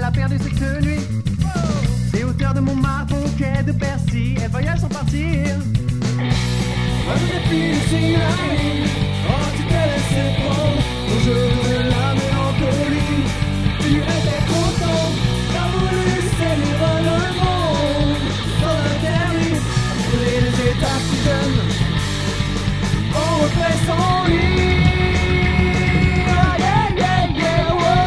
a perdu cette nuit. Des hauteurs de Montmartre au quai de Bercy, elle voyage sans partir. Moi je n'ai plus le signal. Oh, tu t'es laissé prendre au jeu de la mélancolie. Tu étais content, t'as voulu célébrer le monde sans interdit. Brûler les étapes si jeunes, on refait son lit. Ah, yeah, yeah, yeah,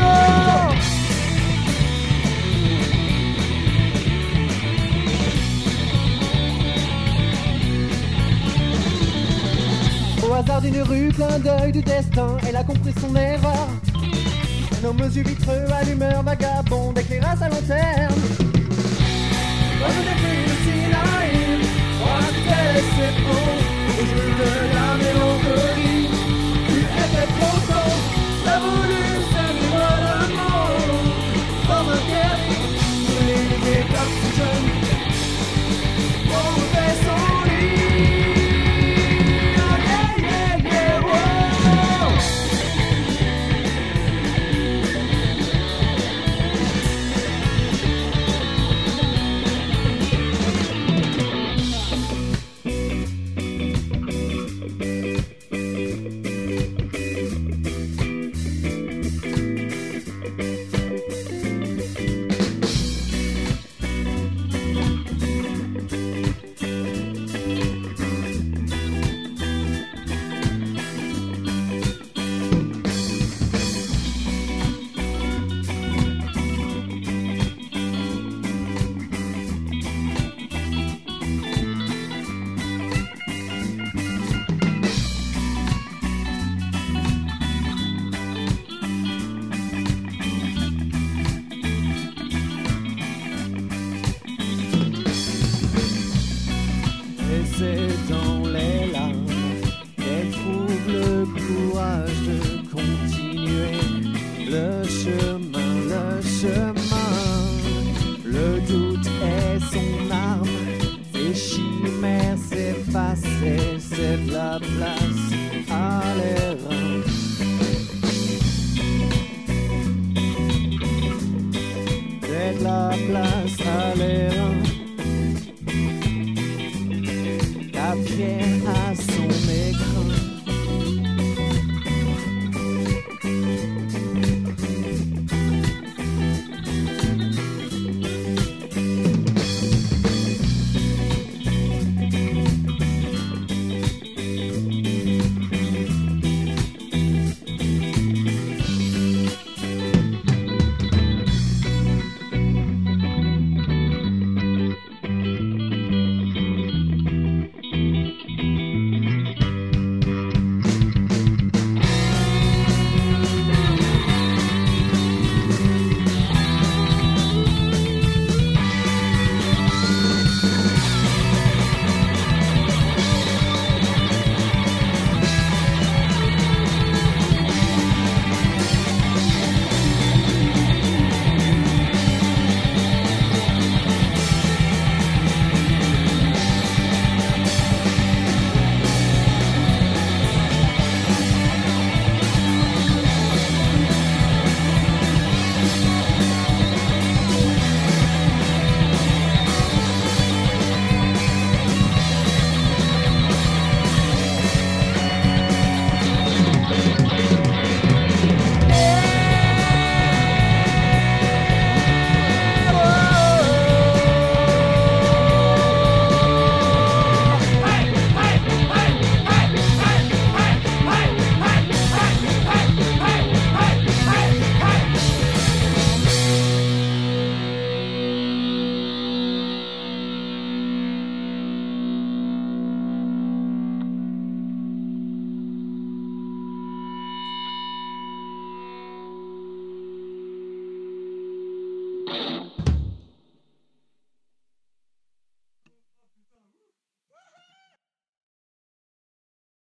wow. Au hasard d'une rue, clin d'œil du destin, elle a compris son erreur. Un homme aux yeux vitreux à l'humeur vagabonde éclaira sa lanterne. Moi je n'ai plus le signal. Moi tu t'es laissé prendre au jeu de la mélancolie. Tu étais trop tôt, t'as voulu célébrer le monde sans interdit. Brûler les étapes si jeunes, on refait son lit. Ah, yeah, yeah, yeah, wow. C'est dans les larmes qu'elle trouve le courage de continuer le chemin, le chemin. Le doute est son arme, ses chimères s'effacent et c'est de la place à l'erreur. C'est de la place à l'erreur.